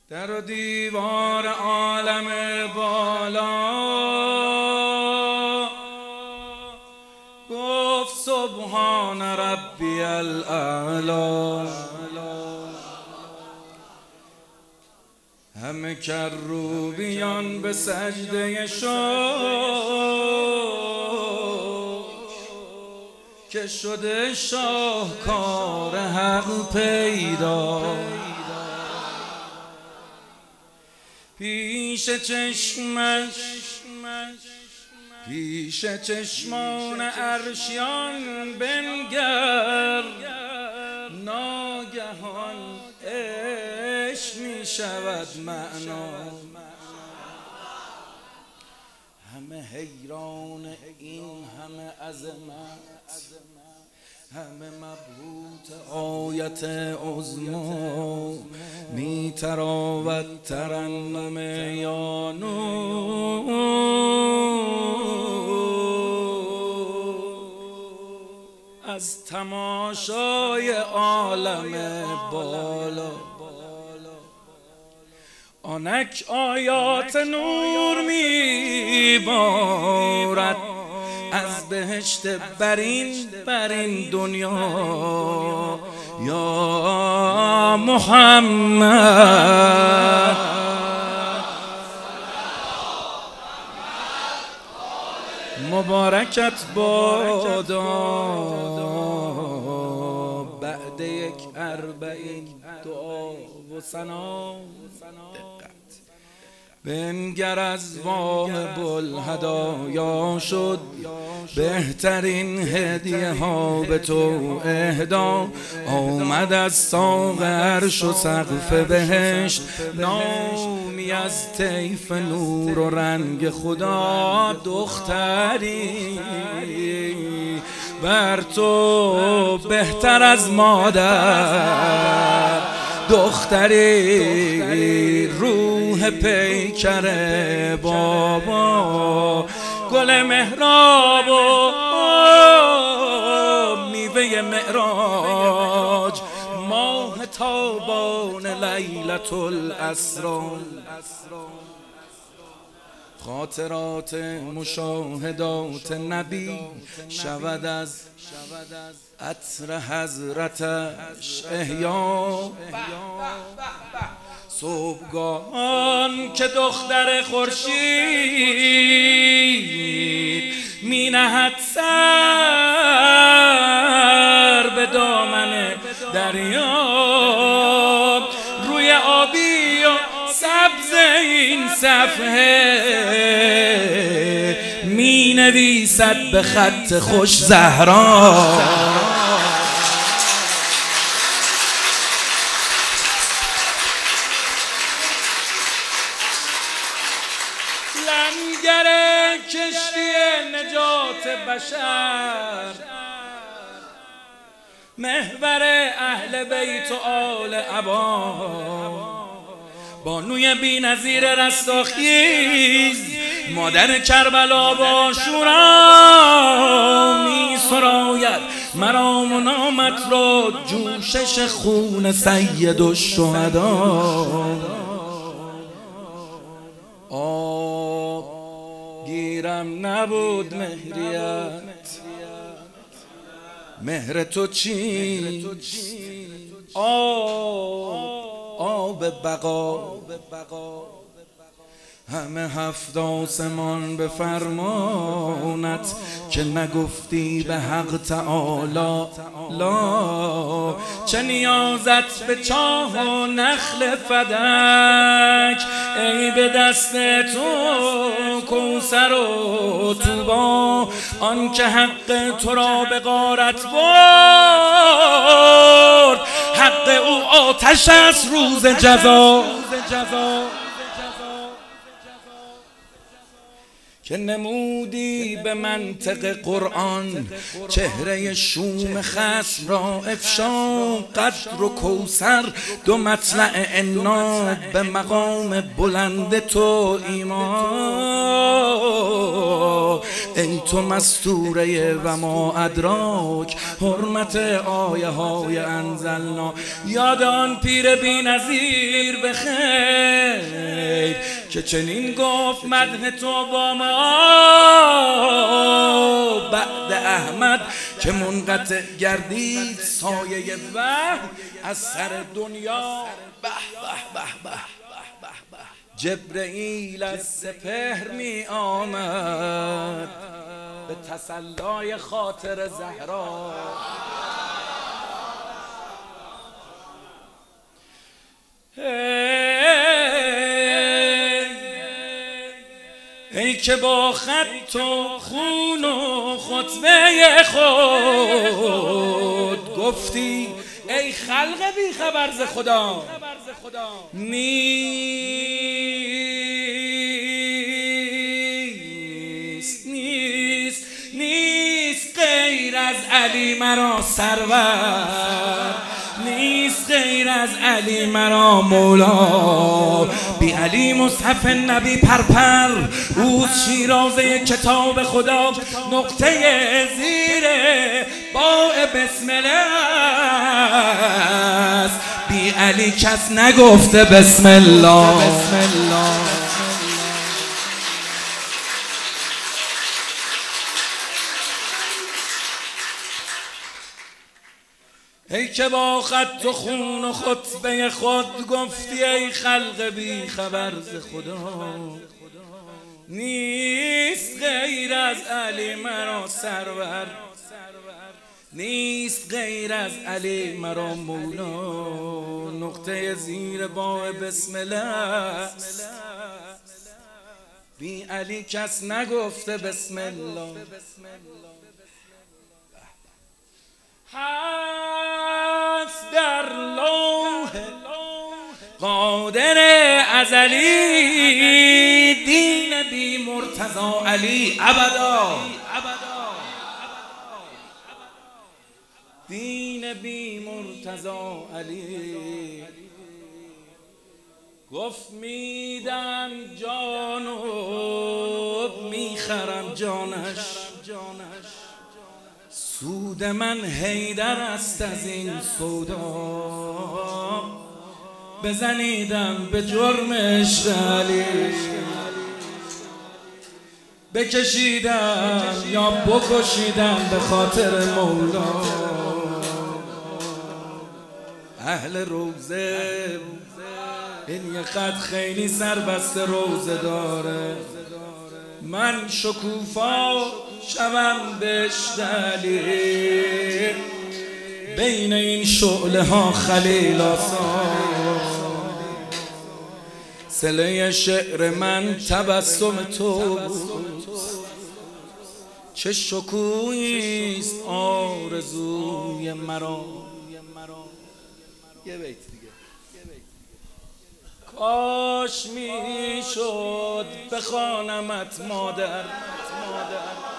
در و دیوار عالم بالا گفت سبحان ربی الاعلی. همه کروبیان به سجده شکر که شده شاهکار حق پیدا. پیش چشمان عرشیان بنگر، ناگهان عشق می شود معنا. همه حیران این همه عظمت، همه مبهوت آیت عظما. می تراود ترنم یانو از تماشای عالم بالا. آنک آیات نور می بارد از بهشت برین دنیا. یا محمد مبارکت بادا بعد یک اربعین دعا و ثنا. بنگر از واهب الهدایا شد بهترین هدیه ها به تو اهدا. آمد از ساق عرش و سقف بهشت نامی از طیف نور و رنگ خدا. دختری بر تو بهتر از مادر، دختری روح پیکر بابا. گل محراب و میوه معراج، ماه تابان لیلة الاسری. خاطرات مشاهدات نبی شود از عطر حضرتش احیا. صبحگاهان که دختر خورشید می نهد سر به دامن دریا. روی آبی و سبز این صفحه می نویسد به خط خوش زهرا. لنگر کشتی نجات بشر، محور اهل بیت و آل عبا. بانوی بی نظیر رستاخیز، مادر کربلا با شورا می سراید مرام و نامت را جوشش خون سید الشهدا. گیرم نبود مهریت، مهر تو چیست؟ آب بقا. همه هفت آسمان به فرمانت که نگفتی به حق تعالی لا. چه نیازت به چاه و نخل فدک، ای به دست تو کوثر و طوبی. آن که حق تو را به غارت برد، حق او آتش است روز جزا. که نمودی به منطق قرآن چهره شوم خصم را افشا. قدر و کوثر دو مطلع انا به مقام بلند تو ایمان. ای تو مستوره و ما ادراک حرمت آیه های انزلنا. یاد آن پیر بی نظیر بخیر که چنین گفت مدح تو با ما بعد احمد که منقطع گردید سایه وحی از سر دنیا. به به به به جبرئیل از سپهر می آمد به تسلای خاطر زهرا. ای که با خط و خون و خطبه خود گفتی ای خلق بی خبر ز خدا. نیست غیر از علی مرا سرور. نیست غیر از علی مرا مولا. بی علی مصحف نبی پرپر اوست شیرازه کتاب خدا. نقطه زیر باء بسم الله است. بی علی کس نگفته بسم الله. ای که با خط و خون و خطبه خود گفتی ای خلق بی خبر ز خدا. نیست غیر از علی مرا سرور. نیست غیر از علی مرا مولا. نقطه زیر باء بسم الله. بی علی کس نگفته بسم الله. هست در لوح قادر ازلی دین بی مرتضی علی ابدا. دین بی مرتضی علی. گفت میدم جان و میخرم جانش. سود من حیدر است از این سودا. بزنیدم به جرم عشق علی. بکشیدم یا بکشیدم به خاطر مولا. اهل روزه این یه خط خیلی سربسته روزه داره. من شکوفا شوم بشتلی بین این شعله ها خلیل آسان. صله شعر من تبسم تو چه شکویست آرزوی مرا. یه بیت دیگه. کاش میشد بخوانمت مادر